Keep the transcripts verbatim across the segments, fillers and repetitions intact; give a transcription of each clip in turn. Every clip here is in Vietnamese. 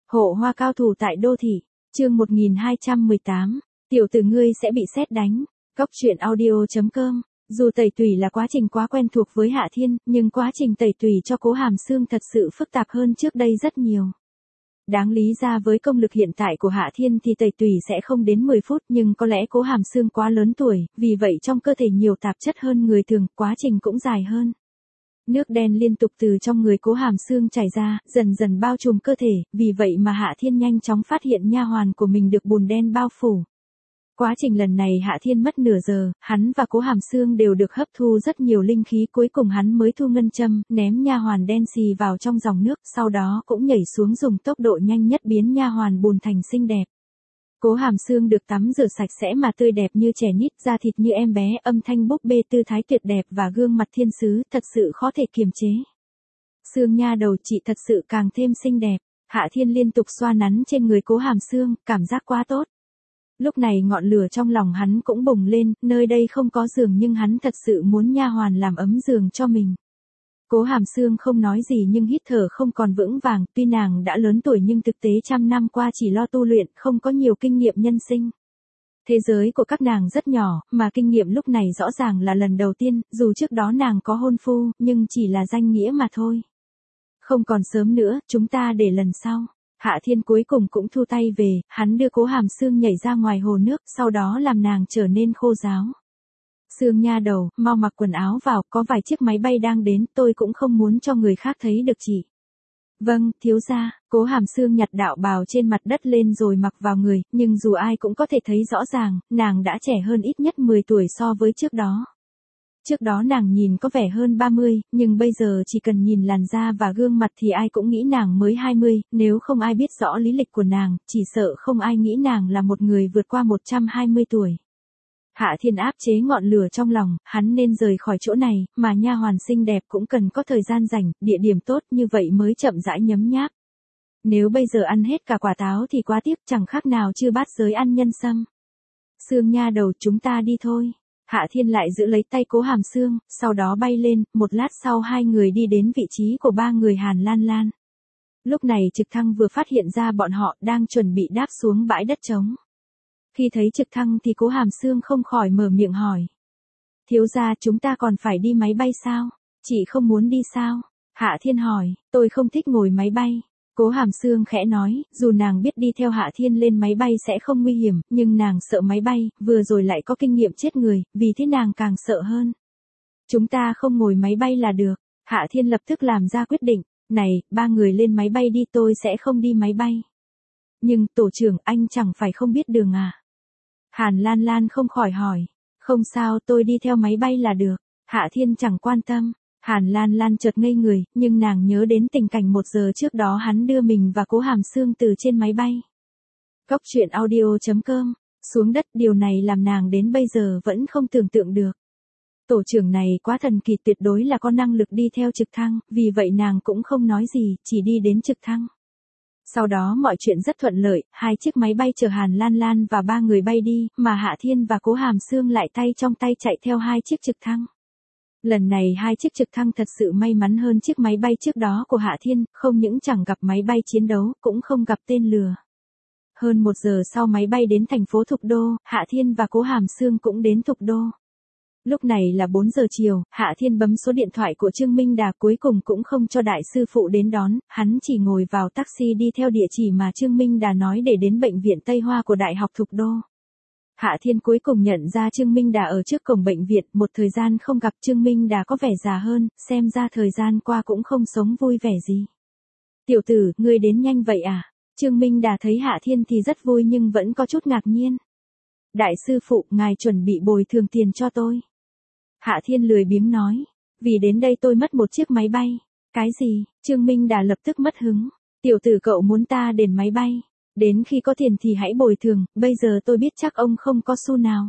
Hộ hoa cao thủ tại đô thị, chương một nghìn hai trăm mười tám, tiểu tử ngươi sẽ bị sét đánh. Cóc truyện audio chấm com. Dù tẩy tủy là quá trình quá quen thuộc với Hạ Thiên, nhưng quá trình tẩy tủy cho Cố Hàm Sương thật sự phức tạp hơn trước đây rất nhiều. Đáng lý ra với công lực hiện tại của Hạ Thiên thì tẩy tủy sẽ không đến mười phút, nhưng có lẽ Cố Hàm Sương quá lớn tuổi, vì vậy trong cơ thể nhiều tạp chất hơn người thường, quá trình cũng dài hơn. Nước đen liên tục từ trong người Cố Hàm Sương chảy ra, dần dần bao trùm cơ thể, vì vậy mà Hạ Thiên nhanh chóng phát hiện nha hoàn của mình được bùn đen bao phủ. Quá trình lần này Hạ Thiên mất nửa giờ, hắn và Cố Hàm Sương đều được hấp thu rất nhiều linh khí, cuối cùng hắn mới thu ngân châm, ném nha hoàn đen xì vào trong dòng nước, sau đó cũng nhảy xuống dùng tốc độ nhanh nhất biến nha hoàn bùn thành xinh đẹp. Cố Hàm Sương được tắm rửa sạch sẽ mà tươi đẹp như trẻ nít, da thịt như em bé, âm thanh búp bê tư thái tuyệt đẹp và gương mặt thiên sứ, thật sự khó thể kiềm chế. Sương nha đầu chị thật sự càng thêm xinh đẹp. Hạ Thiên liên tục xoa nắn trên người Cố Hàm Sương, cảm giác quá tốt. Lúc này ngọn lửa trong lòng hắn cũng bùng lên, nơi đây không có giường nhưng hắn thật sự muốn nha hoàn làm ấm giường cho mình. Cố Hàm Sương không nói gì nhưng hít thở không còn vững vàng, tuy nàng đã lớn tuổi nhưng thực tế trăm năm qua chỉ lo tu luyện, không có nhiều kinh nghiệm nhân sinh. Thế giới của các nàng rất nhỏ, mà kinh nghiệm lúc này rõ ràng là lần đầu tiên, dù trước đó nàng có hôn phu, nhưng chỉ là danh nghĩa mà thôi. Không còn sớm nữa, chúng ta để lần sau. Hạ Thiên cuối cùng cũng thu tay về, hắn đưa Cố Hàm Sương nhảy ra ngoài hồ nước, sau đó làm nàng trở nên khô ráo. Sương nha đầu, mau mặc quần áo vào, có vài chiếc máy bay đang đến, tôi cũng không muốn cho người khác thấy được chị. Vâng, thiếu gia. Cố Hàm Sương nhặt đạo bào trên mặt đất lên rồi mặc vào người, nhưng dù ai cũng có thể thấy rõ ràng, nàng đã trẻ hơn ít nhất mười tuổi so với trước đó. Trước đó nàng nhìn có vẻ hơn ba mươi, nhưng bây giờ chỉ cần nhìn làn da và gương mặt thì ai cũng nghĩ nàng mới hai mươi, nếu không ai biết rõ lý lịch của nàng, chỉ sợ không ai nghĩ nàng là một người vượt qua một trăm hai mươi tuổi. Hạ Thiên áp chế ngọn lửa trong lòng, hắn nên rời khỏi chỗ này, mà nha hoàn xinh đẹp cũng cần có thời gian rảnh, địa điểm tốt như vậy mới chậm rãi nhấm nháp. Nếu bây giờ ăn hết cả quả táo thì quá tiếc, chẳng khác nào chưa bát giới ăn nhân sâm. Sương nha đầu, chúng ta đi thôi. Hạ Thiên lại giữ lấy tay Cố Hàm Sương, sau đó bay lên, một lát sau hai người đi đến vị trí của ba người Hàn Lan Lan. Lúc này trực thăng vừa phát hiện ra bọn họ đang chuẩn bị đáp xuống bãi đất trống. Khi thấy trực thăng thì Cố Hàm Sương không khỏi mở miệng hỏi. Thiếu gia, chúng ta còn phải đi máy bay sao? Chị không muốn đi sao? Hạ Thiên hỏi, tôi không thích ngồi máy bay. Cố Hàm Sương khẽ nói, dù nàng biết đi theo Hạ Thiên lên máy bay sẽ không nguy hiểm, nhưng nàng sợ máy bay, vừa rồi lại có kinh nghiệm chết người, vì thế nàng càng sợ hơn. Chúng ta không ngồi máy bay là được. Hạ Thiên lập tức làm ra quyết định, này, ba người lên máy bay đi, tôi sẽ không đi máy bay. Nhưng, tổ trưởng, anh chẳng phải không biết đường à? Hàn Lan Lan không khỏi hỏi, không sao, tôi đi theo máy bay là được. Hạ Thiên chẳng quan tâm. Hàn Lan Lan chợt ngây người, nhưng nàng nhớ đến tình cảnh một giờ trước đó hắn đưa mình và Cố Hàm Sương từ trên máy bay. Cóc truyện audio chấm com. Xuống đất, điều này làm nàng đến bây giờ vẫn không tưởng tượng được. Tổ trưởng này quá thần kỳ, tuyệt đối là có năng lực đi theo trực thăng, vì vậy nàng cũng không nói gì, chỉ đi đến trực thăng. Sau đó mọi chuyện rất thuận lợi, hai chiếc máy bay chở Hàn Lan Lan và ba người bay đi, mà Hạ Thiên và Cố Hàm Sương lại tay trong tay chạy theo hai chiếc trực thăng. Lần này hai chiếc trực thăng thật sự may mắn hơn chiếc máy bay trước đó của Hạ Thiên, không những chẳng gặp máy bay chiến đấu, cũng không gặp tên lửa. Hơn một giờ sau máy bay đến thành phố Thục Đô, Hạ Thiên và Cố Hàm Sương cũng đến Thục Đô. Lúc này là bốn giờ chiều, Hạ Thiên bấm số điện thoại của Trương Minh Đà, cuối cùng cũng không cho đại sư phụ đến đón, hắn chỉ ngồi vào taxi đi theo địa chỉ mà Trương Minh Đà nói để đến bệnh viện Tây Hoa của Đại học Thục Đô. Hạ Thiên cuối cùng nhận ra Trương Minh Đà ở trước cổng bệnh viện, một thời gian không gặp Trương Minh Đà có vẻ già hơn, xem ra thời gian qua cũng không sống vui vẻ gì. Tiểu tử, ngươi đến nhanh vậy à? Trương Minh Đà thấy Hạ Thiên thì rất vui nhưng vẫn có chút ngạc nhiên. Đại sư phụ, ngài chuẩn bị bồi thường tiền cho tôi. Hạ Thiên lười biếng nói, vì đến đây tôi mất một chiếc máy bay. Cái gì? Trương Minh Đà lập tức mất hứng. Tiểu tử, cậu muốn ta đền máy bay? Đến khi có tiền thì hãy bồi thường, bây giờ tôi biết chắc ông không có xu nào.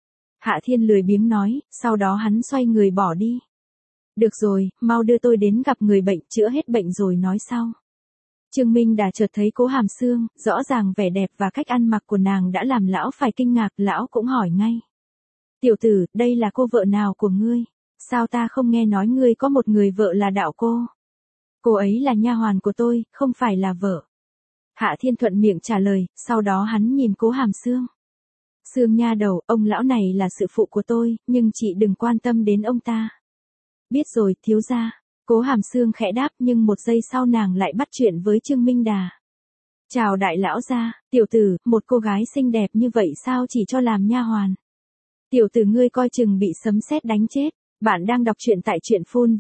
Hạ Thiên lười biếng nói, sau đó hắn xoay người bỏ đi. Được rồi, mau đưa tôi đến gặp người bệnh, chữa hết bệnh rồi nói sau. Trương Minh Đà chợt thấy Cố Hàm Sương, rõ ràng vẻ đẹp và cách ăn mặc của nàng đã làm lão phải kinh ngạc, lão cũng hỏi ngay. Tiểu tử, đây là cô vợ nào của ngươi? Sao ta không nghe nói ngươi có một người vợ là Đạo cô? Cô ấy là nha hoàn của tôi, không phải là vợ. Hạ Thiên thuận miệng trả lời, sau đó hắn nhìn Cố Hàm Sương. Sương nha đầu, ông lão này là sự phụ của tôi, nhưng chị đừng quan tâm đến ông ta. Biết rồi, thiếu gia. Cố Hàm Sương khẽ đáp, nhưng một giây sau nàng lại bắt chuyện với Trương Minh Đà. Chào đại lão gia, tiểu tử, một cô gái xinh đẹp như vậy sao chỉ cho làm nha hoàn. Tiểu tử ngươi coi chừng bị sấm sét đánh chết. Bạn đang đọc truyện tại truyện phun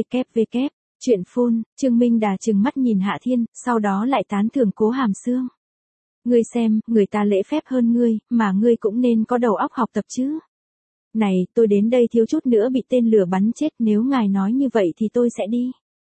www. Truyện phun, Trương Minh Đà trừng mắt nhìn Hạ Thiên, sau đó lại tán thưởng Cố Hàm Sương. Ngươi xem, người ta lễ phép hơn ngươi, mà ngươi cũng nên có đầu óc học tập chứ. Này, tôi đến đây thiếu chút nữa bị tên lửa bắn chết, nếu ngài nói như vậy thì tôi sẽ đi.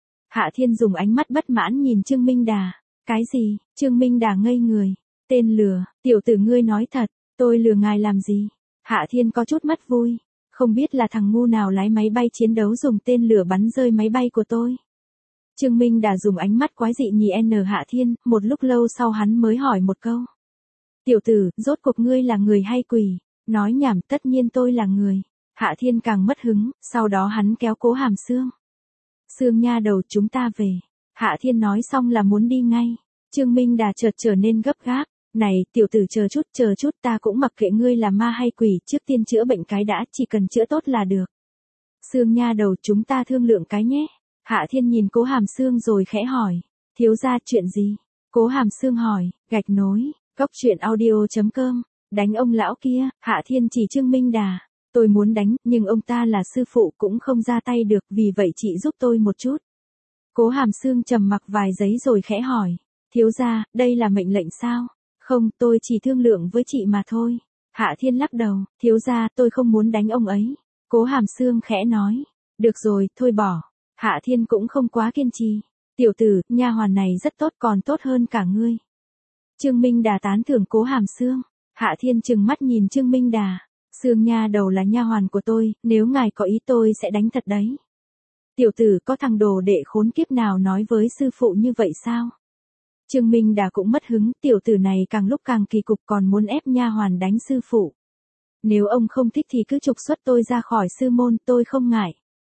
Hạ Thiên dùng ánh mắt bất mãn nhìn Trương Minh Đà. Cái gì? Trương Minh Đà ngây người. Tên lừa, tiểu tử ngươi nói thật, tôi lừa ngài làm gì? Hạ Thiên có chút mất vui. Không biết là thằng ngu nào lái máy bay chiến đấu dùng tên lửa bắn rơi máy bay của tôi. Trương Minh Đà dùng ánh mắt quái dị nhìn N Hạ Thiên, một lúc lâu sau hắn mới hỏi một câu. Tiểu tử, rốt cuộc ngươi là người hay quỷ? Nói nhảm, tất nhiên tôi là người. Hạ Thiên càng mất hứng, sau đó hắn kéo Cố Hàm Sương. Sương nha đầu, chúng ta về. Hạ Thiên nói xong là muốn đi ngay. Trương Minh Đà chợt trở nên gấp gáp. Này, tiểu tử chờ chút, chờ chút, ta cũng mặc kệ ngươi là ma hay quỷ, trước tiên chữa bệnh cái đã, chỉ cần chữa tốt là được. Sương nha đầu, chúng ta thương lượng cái nhé. Hạ Thiên nhìn Cố Hàm Sương rồi khẽ hỏi. Thiếu gia, chuyện gì? Cố Hàm Sương hỏi. Gạch nối, góc truyện audio chấm com. Đánh ông lão kia. Hạ Thiên chỉ Trương Minh Đà. Tôi muốn đánh, nhưng ông ta là sư phụ cũng không ra tay được, vì vậy chị giúp tôi một chút. Cố Hàm Sương trầm mặc vài giây rồi khẽ hỏi. Thiếu gia, đây là mệnh lệnh sao? Không, tôi chỉ thương lượng với chị mà thôi. Hạ Thiên lắc đầu, thiếu gia, tôi không muốn đánh ông ấy. Cố Hàm Sương khẽ nói. Được rồi, thôi bỏ. Hạ Thiên cũng không quá kiên trì. Tiểu tử, nha hoàn này rất tốt, còn tốt hơn cả ngươi. Trương Minh Đà tán thưởng Cố Hàm Sương. Hạ Thiên trừng mắt nhìn Trương Minh Đà. Sương nha đầu là nha hoàn của tôi, nếu ngài có ý tôi sẽ đánh thật đấy. Tiểu tử, có thằng đồ đệ khốn kiếp nào nói với sư phụ như vậy sao? Trương Minh Đà cũng mất hứng, tiểu tử này càng lúc càng kỳ cục, còn muốn ép nha hoàn đánh sư phụ. Nếu ông không thích thì cứ trục xuất tôi ra khỏi sư môn, tôi không ngại.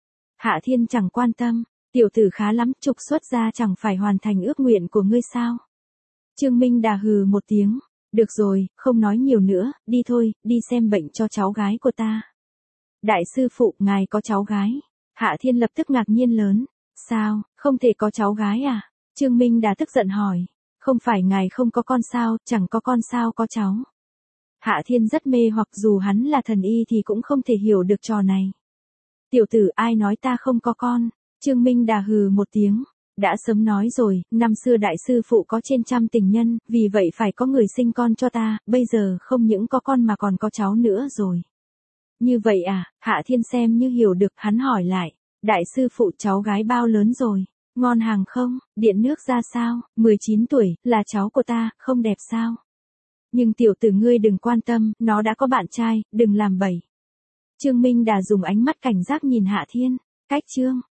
Hạ Thiên chẳng quan tâm, tiểu tử khá lắm, trục xuất ra chẳng phải hoàn thành ước nguyện của ngươi sao? Trương Minh Đà hừ một tiếng, được rồi, không nói nhiều nữa, đi thôi, đi xem bệnh cho cháu gái của ta. Đại sư phụ, ngài có cháu gái? Hạ Thiên lập tức ngạc nhiên lớn, sao, không thể có cháu gái à? Trương Minh Đà tức giận hỏi, không phải ngài không có con sao, chẳng có con sao có cháu. Hạ Thiên rất mê hoặc, dù hắn là thần y thì cũng không thể hiểu được trò này. Tiểu tử, ai nói ta không có con? Trương Minh Đà hừ một tiếng, đã sớm nói rồi, năm xưa đại sư phụ có trên trăm tình nhân, vì vậy phải có người sinh con cho ta, bây giờ không những có con mà còn có cháu nữa rồi. Như vậy à? Hạ Thiên xem như hiểu được, hắn hỏi lại, đại sư phụ cháu gái bao lớn rồi? Ngon hàng không? Điện nước ra sao? mười chín tuổi, là cháu của ta, không đẹp sao? Nhưng tiểu tử ngươi đừng quan tâm, nó đã có bạn trai, đừng làm bậy. Trương Minh Đà dùng ánh mắt cảnh giác nhìn Hạ Thiên. Cách chương.